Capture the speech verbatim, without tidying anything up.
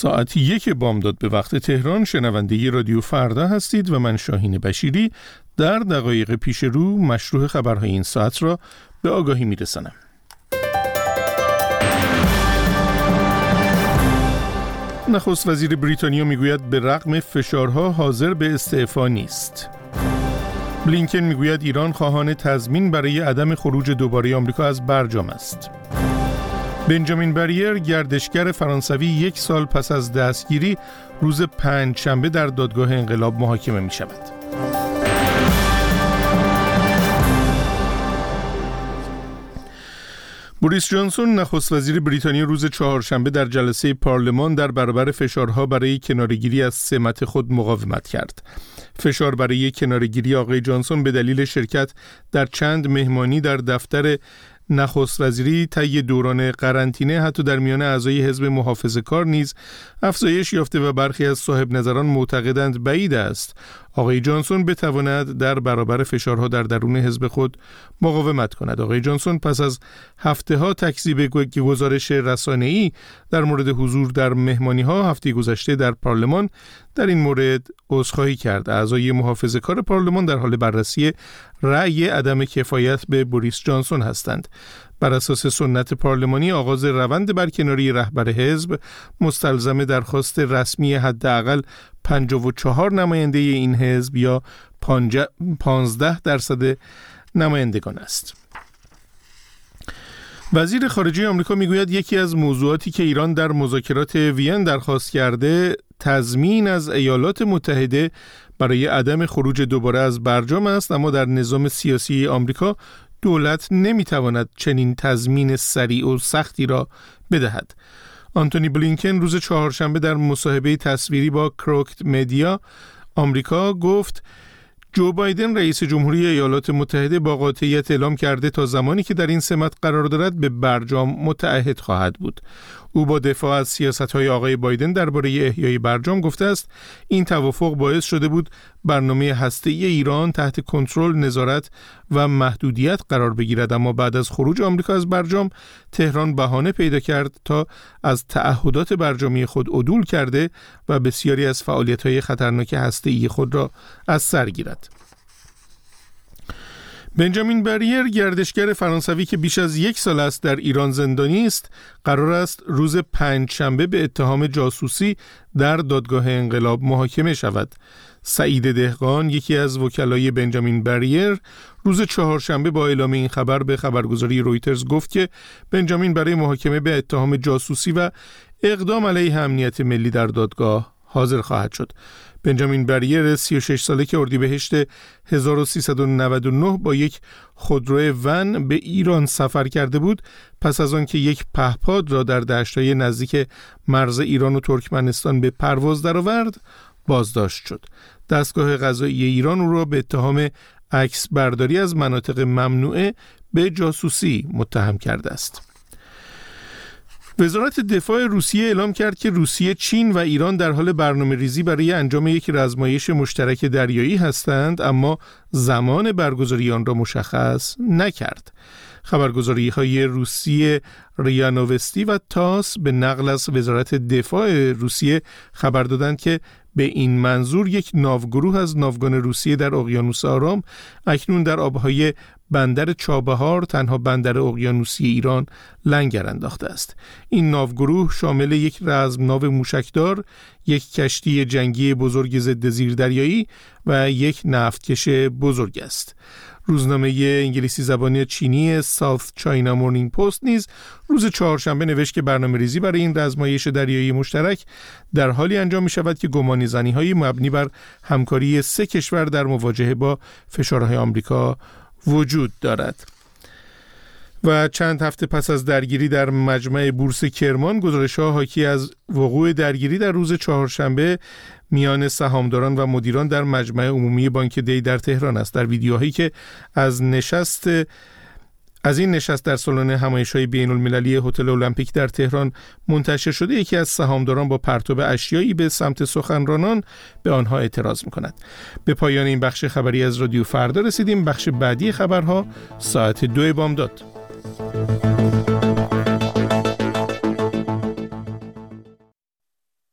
ساعت یک بامداد به وقت تهران شنونده رادیو فردا هستید و من شاهین بشیری در دقایق پیش رو مشروع خبرهای این ساعت را به آگاهی میرسانم. نخست وزیر بریتانیا میگوید به رغم فشارها حاضر به استعفا نیست. بلینکن میگوید ایران خواهان تضمین برای عدم خروج دوباره آمریکا از برجام است. بنجامین بریر گردشگر فرانسوی یک سال پس از دستگیری روز پنج شنبه در دادگاه انقلاب محاکمه می شود. بوریس جانسون نخست وزیر بریتانیا روز چهارشنبه در جلسه پارلمان در برابر فشارها برای کناره‌گیری از سمت خود مقاومت کرد. فشار برای کناره‌گیری آقای جانسون به دلیل شرکت در چند مهمانی در دفتر نخست وزیری طی دوران قرنطینه حتی در میان اعضای حزب محافظه‌کار نیز افزایش یافته و برخی از صاحب نظران معتقدند بعید است آقای جانسون بتواند در برابر فشارها در درون حزب خود مقاومت کند. آقای جانسون پس از هفته‌ها تکذیب گزارش رسانه‌ای در مورد حضور در مهمانی‌ها هفته گذشته در پارلمان در این مورد عذرخواهی کرد. اعضای محافظه‌کار پارلمان در حال بررسی رأی عدم کفایت به بوریس جانسون هستند. بر اساس سنت پارلمانی آغاز روند برکناری رهبر حزب مستلزم درخواست رسمی حداقل پنجاه و چهار نماینده این حزب یا پانزده درصد نمایندگان است. وزیر خارجه آمریکا میگوید یکی از موضوعاتی که ایران در مذاکرات وین درخواست کرده تضمین از ایالات متحده برای عدم خروج دوباره از برجام است، اما در نظام سیاسی آمریکا دولت نمیتواند چنین تضمین سریع و سختی را بدهد. آنتونی بلینکن روز چهارشنبه در مصاحبه تصویری با کروکت مدیا آمریکا گفت جو بایدن رئیس جمهوری ایالات متحده با قاطعیت اعلام کرده تا زمانی که در این سمت قرار دارد به برجام متعهد خواهد بود. او با دفاع از سیاست‌های آقای بایدن درباره احیای برجام گفته است این توافق باعث شده بود برنامه هسته‌ای ایران تحت کنترل، نظارت و محدودیت قرار بگیرد، اما بعد از خروج آمریکا از برجام تهران بهانه پیدا کرد تا از تعهدات برجامی خود عدول کرده و بسیاری از فعالیت‌های خطرناک هسته‌ای خود را از سر گیرد. بنجامین بریر گردشگر فرانسوی که بیش از یک سال است در ایران زندانی است قرار است روز پنج شنبه به اتهام جاسوسی در دادگاه انقلاب محاکمه شود. سعید دهقان یکی از وکلای بنجامین بریر روز چهارشنبه با اعلام این خبر به خبرگزاری رویترز گفت که بنجامین برای محاکمه به اتهام جاسوسی و اقدام علیه امنیت ملی در دادگاه حاضر خواهد شد. بنجامین بریر سی و شش ساله که اردیبهشت هزار و سیصد و نود و نه با یک خودرو ون به ایران سفر کرده بود، پس از آن که یک پهپاد را در دشت‌های نزدیک مرز ایران و ترکمنستان به پرواز درآورد بازداشت شد. دستگاه قضایی ایران او را به اتهام عکس برداری از مناطق ممنوعه به جاسوسی متهم کرده است. وزارت دفاع روسیه اعلام کرد که روسیه، چین و ایران در حال برنامه ریزی برای انجام یک رزمایش مشترک دریایی هستند، اما زمان برگزاری آن را مشخص نکرد. خبرگزاری‌های روسیه ریا نووستی و تاس به نقل از وزارت دفاع روسیه خبر دادند که به این منظور یک ناوگروه از ناوگان روسیه در اقیانوس آرام اکنون در آبهای بندر چابهار، تنها بندر اقیانوسی ایران، لنگر انداخته است. این ناوگروه شامل یک رزمناو موشکدار، یک کشتی جنگی بزرگ ضد زیردریایی و یک نفتکش بزرگ است. روزنامه انگلیسی زبانی چینی ساوت چاینا مورنینگ پست نیز روز چهارشنبه نوشت که برنامه‌ریزی برای این رزمایش دریایی مشترک در حالی انجام می شود که گمانی‌زنی‌های مبنی بر همکاری سه کشور در مواجهه با فشارهای آمریکا وجود دارد. و چند هفته پس از درگیری در مجمع بورس کرمان، گزارش‌ها حاکی از وقوع درگیری در روز چهارشنبه میان سهامداران و مدیران در مجمع عمومی بانک دی در تهران است. در ویدیوهایی که از نشست از این نشست در سالن همایش‌های بین‌المللی هتل المپیک در تهران منتشر شده، یکی از سهامداران با پرتاب اشیایی به سمت سخنرانان به آنها اعتراض می‌کند. به پایان این بخش خبری از رادیو فردا رسیدیم. بخش بعدی خبرها ساعت دو بامداد.